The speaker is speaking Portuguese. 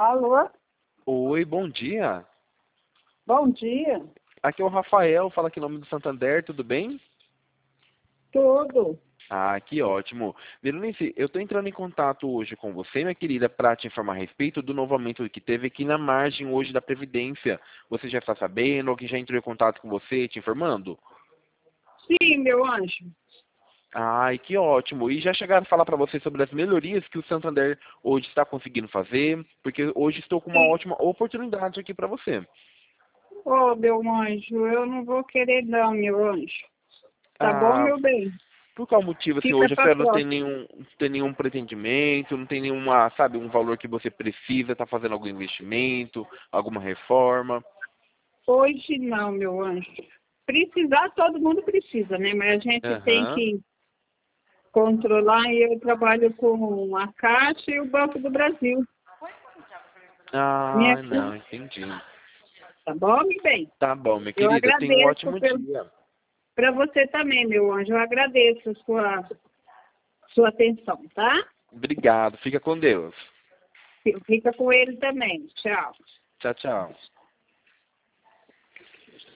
Alô? Oi, bom dia. Bom dia. Aqui é o Rafael, fala aqui em nome do Santander, tudo bem? Tudo. Ah, que ótimo. Veronice, eu estou entrando em contato hoje com você, minha querida, para te informar a respeito do novo aumento que teve aqui na margem hoje da Previdência. Você já está sabendo? Alguém já entrou em contato com você, te informando? Sim, meu anjo. Ai, que ótimo. E já chegaram a falar para você sobre as melhorias que o Santander hoje está conseguindo fazer? Porque hoje estou com uma Sim. ótima oportunidade aqui para você. Ô, meu anjo, eu não vou querer não, meu anjo. Tá bom, Ah, meu bem? por qual motivo, assim, Fica hoje a pra senhora não próxima. tem nenhum pretendimento, não tem nenhuma, sabe, um valor que você precisa, está fazendo algum investimento, alguma reforma? Hoje não, meu anjo. Precisar, todo mundo precisa, né? Mas a gente tem Aham. que controlar e eu trabalho com a Caixa e o Banco do Brasil. Minha Ah, filha, não, entendi. tá bom, meu bem? Tá bom, minha Eu querida, tenha um agradeço ótimo dia. para você também, meu anjo. Eu agradeço a sua atenção, tá? Obrigado, fica com Deus. Fica com ele também. Tchau. Tchau, tchau.